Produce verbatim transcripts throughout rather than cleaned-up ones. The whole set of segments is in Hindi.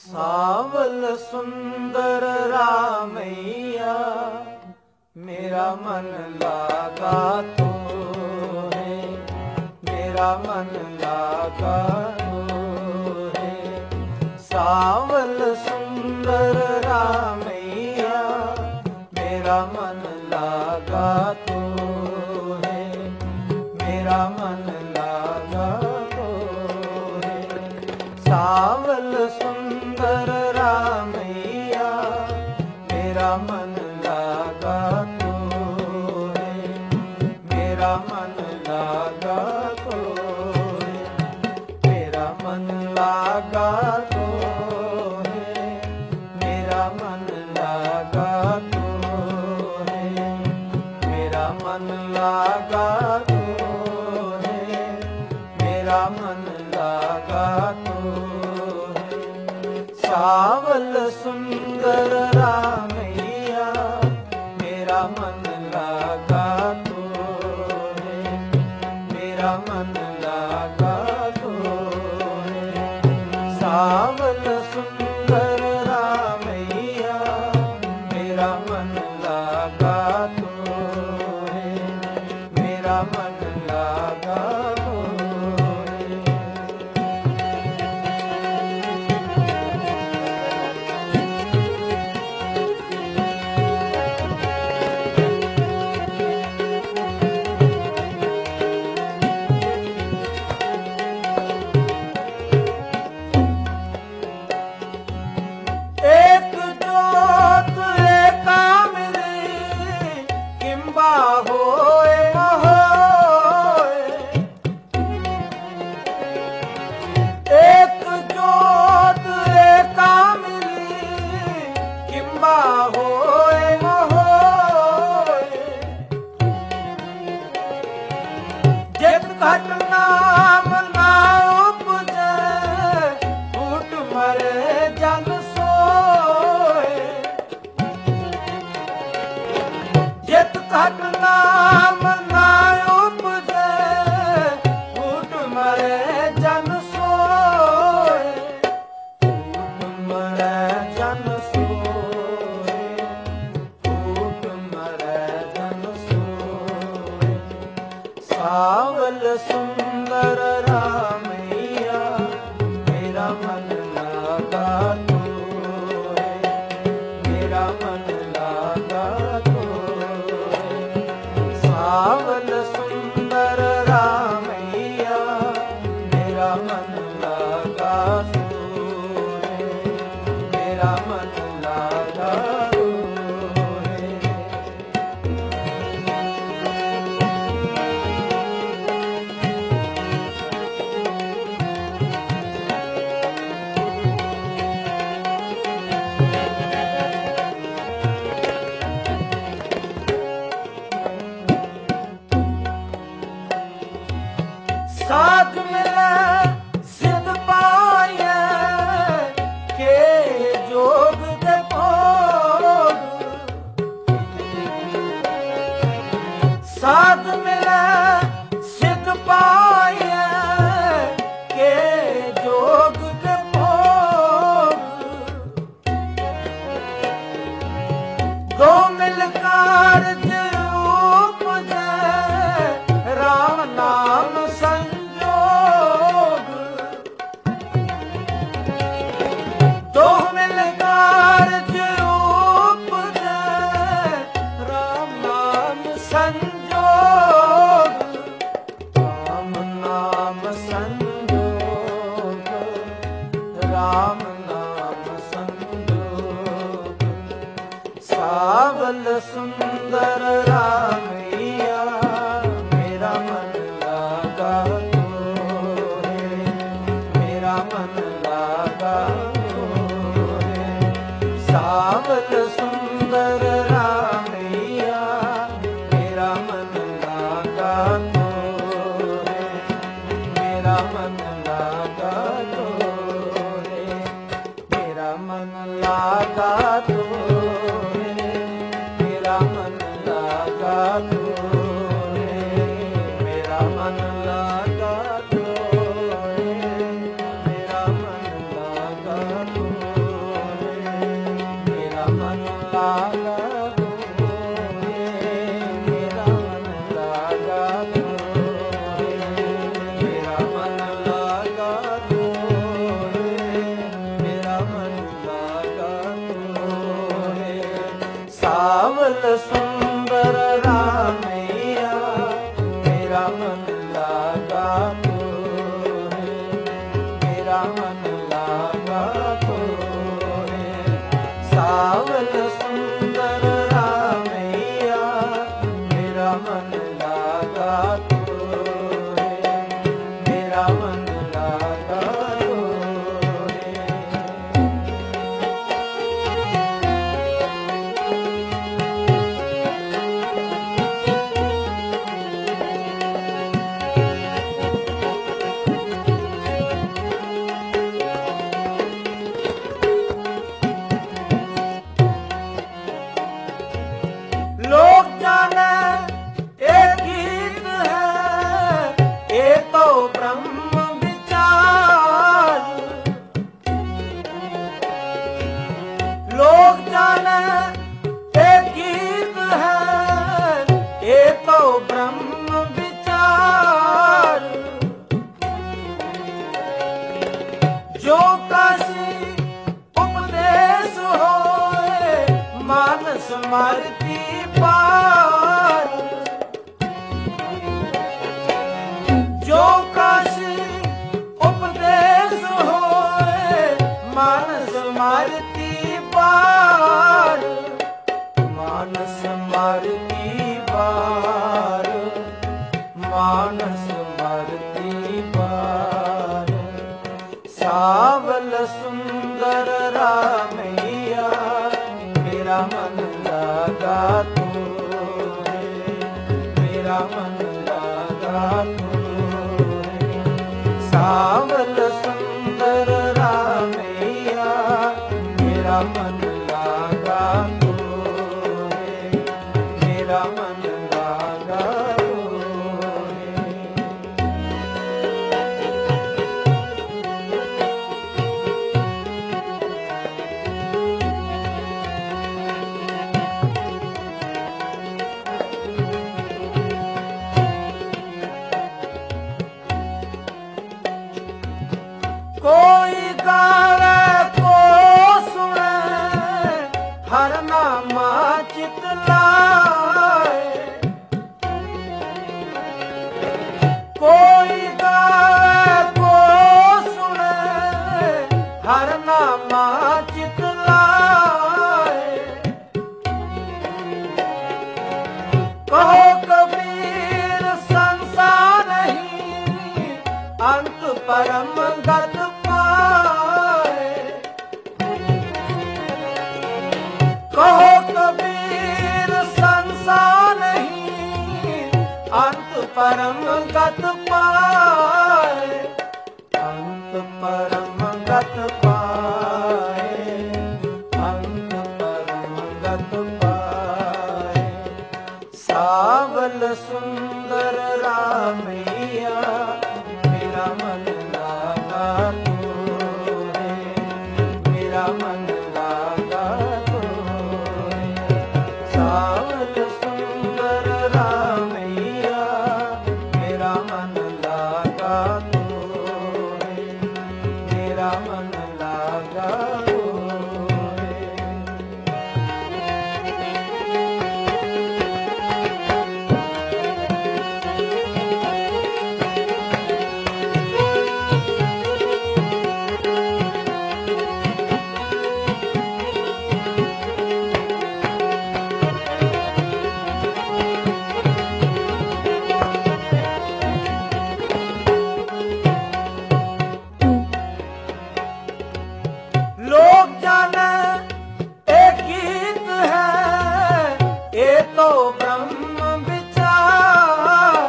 सावल सुंदर रामैया, मेरा मन लागा तो है, मेरा मन लागा तो है। सावल सुंदर रामैया, मेरा मन लागा तो है, मेरा मन लागा तो है। सावल सुंदर रामैया, मेरा मन लागा तो है, मेरा मन लागा तो है, मेरा मन लागा तो है, मेरा मन लागा तो है, मेरा मन लागा तो है, मेरा मन लागा तो है। सावल सुंदर रामैया, मेरा मन लागा तो है, मेरा मन लागा तो है। सावल सुंदर रामैया, मेरा मन लागा तो है, मेरा मन लागा तो है। एक जोत एका मिली, किंबा होए होए। एक जोत एका मिली, किंबा होए होए। जित घट नाम ना उपजे, फूट मरे जन सोए। जित घट नाम ना उपजे, फूट मरे जन सोए। फूट मरे जन सोए, फूट मरे जन सोए। सावल सुंदर रामैया, मेरा मन लागा तो है, मेरा मन लागा तो है। सावल सुंदर रामैया, मेरा मन लागा तो है, मेरा मन लागा तो है। साध मिले सिद्ध पाए, के जोग दे भोग। साध मिले सिद्ध पाए, के जोग दे भोग। दो मिल कारज उपजे, राम नाम संजोग। दो मिल कारज उपजे, राम नाम संजोग। राम नाम संजोग, राम नाम संजोग। सावल सुंदर रामैया, मेरा मन लागा तो है, मेरा मन लागा तो है। सावल सुंदर रामैया, मेरा मन लागा तो है, मेरा मन लागा तो है, मेरा मन लागा तो है, मेरा मन लागा तो है, मेरा मन लागा तो है, मेरा मन लागा तो मेरा मन लागा तोरे। सावल सुंदर रामैया मेरा मन लागा तोरे, मेरा मन लागा तोरे। लोग जाने एक गीत है, ये तो ब्रह्म विचार। लोग जाने एक गीत है, ये तो ब्रह्म विचार। जो काशी उपदेश होए मानस मारती पार। जो काशी उपदेश होए मानस मारती पार। मानस मारती पार, मानस मारती पार। सावल सुंदर रामैया मेरा मन लागा तोरे, मेरा मन लागा तोरे। सावल सुंदर रामैया मेरा मन लागा तोरे, मेरा मन लागा तोरे। कोई गावे को सुने हर नामा चित लाए। कोई गावे को सुने हर नामा चित लाए। कहो कबीर संसार नहीं अंत परम गत पाए। कहो कबीर संसार नहीं अंत परम गत पाए। अंत परम गत पाए, अंत परम गत पाए। सावल सुंदर रामैया मेरा मन लागा तोरे, मेरा मन लागा तोरे। सावल सुंदर रामैया मेरा मन लागा तोरे, मेरा मन लागा तोरे। लोग जाने एक गीत है, ये तो ब्रह्म विचार।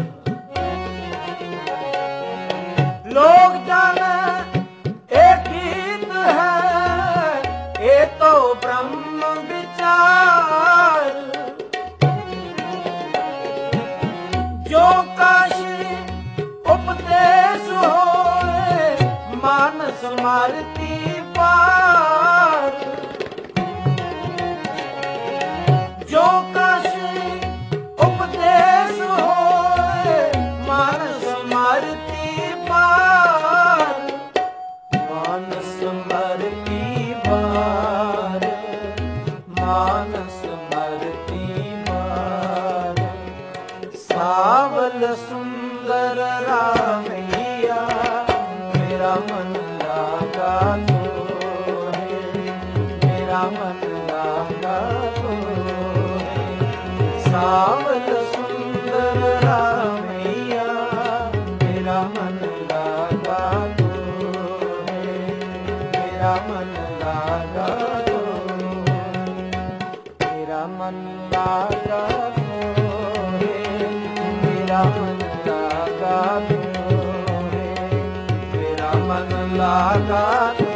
लोग जाने एक गीत है, ये तो ब्रह्म विचार। जो काशी उपदेश होए मानस मारती पार। जो काशी उपदेश होए मानस मारती पार। मानस मारती पार, मानस मारती पार। सावल सुंदर रामैया मेरा मेरा मन लागा तो है, मेरा मन लागा तो है। सावल सुंदर रामैया, मेरा मन लागा तो है, मेरा मन लागा तो है, मेरा मन लागा तो है, मेरा मन लागा तो है, मेरा मन लागा तो